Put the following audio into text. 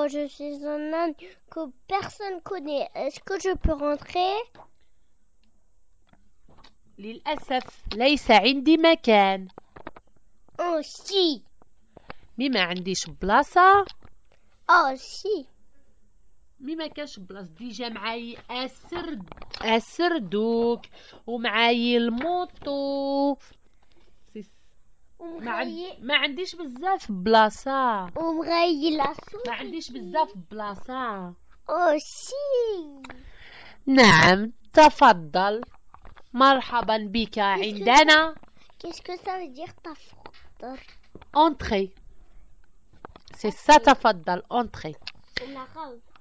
Oh, je suis un âne que personne connaît. Est-ce que je peux rentrer? للأسف ليس عندي مكان. Oh, si. مي ما عنديش بلاصة. Oh, si. مي ما كانش بلاصة ديجا معايا السردوك ومعايا الموطو. ما عنديش بزاف بلاصة. ما عنديش بزاف بلاصة. Oh, si. نعم تفضل. مرحبا بك عندنا. Qu'est-ce que ça veut dire تفضل? Entrez. C'est ça تفضل. Entrez. En arabe.